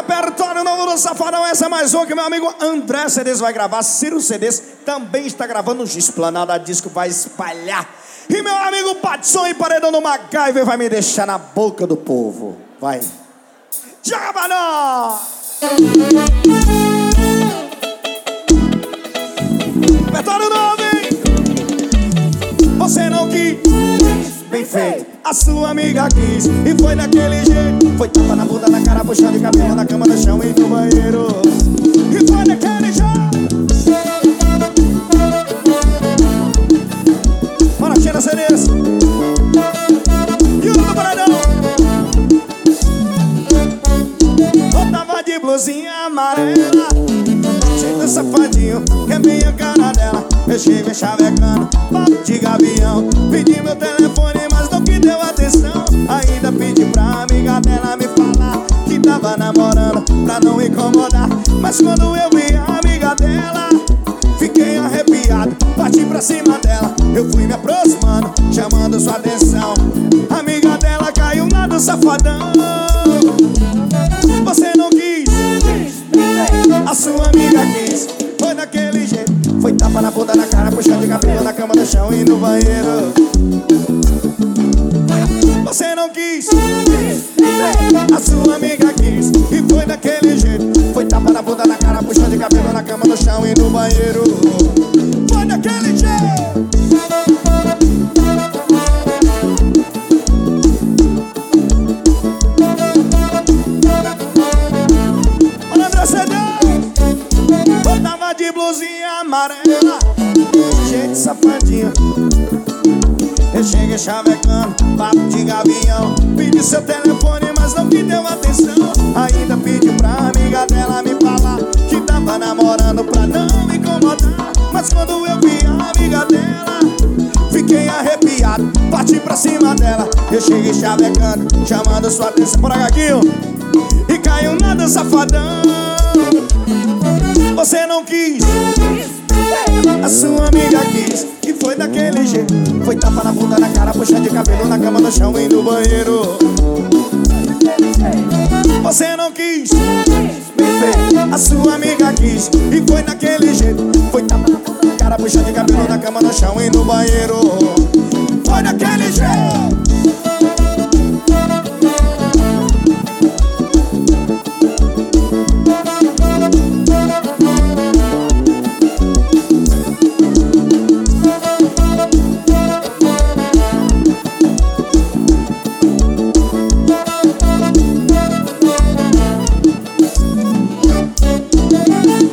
Repertório novo do Safadão. Essa é mais uma que meu amigo André CDs vai gravar. Ciro CDs também está gravando. Esplanada Disco vai espalhar. E meu amigo Patson e Paredão do MacGyver vai me deixar na boca do povo. Vai. Joga pra nós! Repertório novo, hein? Você não quis, bem feito, a sua amiga quis. E foi daquele jeito. Foi tapa na bunda, na cara, puxando de cabelo, na cama, no chão e no banheiro. E foi daquele jeito. Bora, cheira CDs. E o do Paredão. Eu tava de blusinha amarela, cheio safadinho, que é bem a cara dela. Eu chego chavecando, papo de gavião. Pedi meu telefone, mas não que deu atenção. Ainda pedi pra amiga dela me falar que tava namorando, pra não incomodar. Mas quando eu vi a amiga dela, fiquei arrepiado, parti pra cima dela. Eu fui me aproximando, chamando sua atenção. A amiga dela caiu na do Safadão. Você não quis, a sua amiga quis. Foi daquele jeito. Foi tapa na bunda, na cara, puxando de cabelo, na cama, no chão e no banheiro. Você não quis, a sua amiga quis. E foi daquele jeito. Foi tapa na bunda, na cara, puxando de cabelo, na cama, no chão e no banheiro. Foi daquele jeito. Olha, André CDs. Eu tava de blusinha amarela, cheio de safadinho. Eu cheguei chavecando, papo de gavião. Pedi seu telefone, mas não me deu atenção. Ainda pedi pra amiga dela me falar que tava namorando, pra não me incomodar. Mas quando eu vi a amiga dela, fiquei arrepiado, parti pra cima dela. Eu cheguei chavecando, chamando sua atenção. Bora, Gaguinho. E caiu na do Safadão. Você não quis, a sua amiga quis. E foi daquele jeito. Foi tapa na bunda, na cara, puxando de cabelo, na cama, no chão e no banheiro. Você não quis, a sua amiga quis. E foi daquele jeito. Foi tapa na bunda, na cara, puxando de cabelo, na cama, no chão e no banheiro. Foi daquele jeito.